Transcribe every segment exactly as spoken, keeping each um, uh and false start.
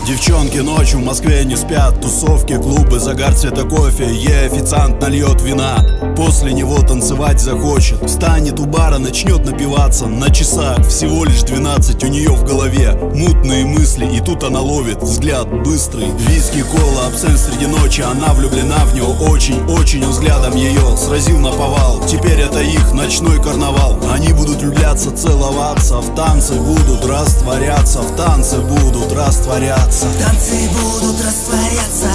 Девчонки ночью в Москве не спят. Тусовки, клубы, загар цвета кофе. Ей официант нальет вина, после него танцевать захочет. Встанет у бара, начнет напиваться. На часах всего лишь двенадцать. У нее в голове мутные мысли, и тут она ловит взгляд быстрый. Виски, кола, абсент среди ночи. Она влюблена в него очень-очень. Он взглядом ее сразил наповал. Теперь это их ночной карнавал. Они будут влюбляться, целоваться. В танце будут растворяться. В танце будут растворяться. Танцы будут растворяться.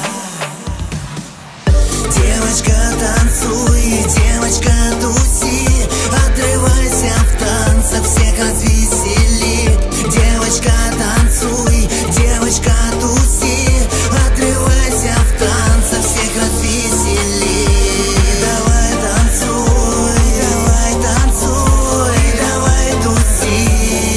Девочка, танцуй, девочка, туси. Отрывайся в танцах, всех развесели. Девочка, танцуй, девочка, туси. Отрывайся в танцах, всех развесели. Давай танцуй, давай танцуй, давай туси.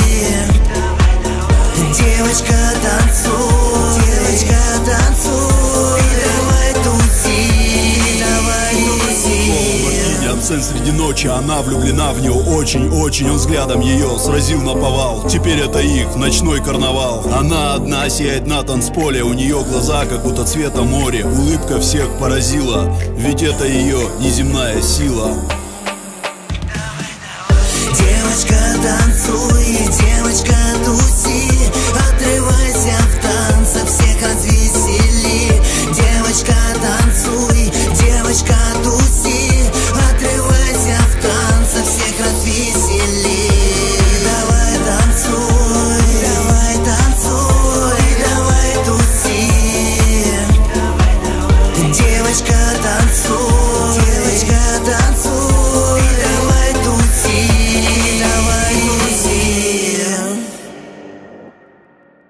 Девочка, танцуй, девочка, танцуй, давай туси, давай туси. Абсент среди ночи, она влюблена в него очень-очень. Он взглядом ее сразил наповал. Теперь это их ночной карнавал. Она одна сияет на танцполе. У нее глаза как будто цвета моря. Улыбка всех поразила, ведь это ее неземная сила. Девочка, танцуй, девочка, туси.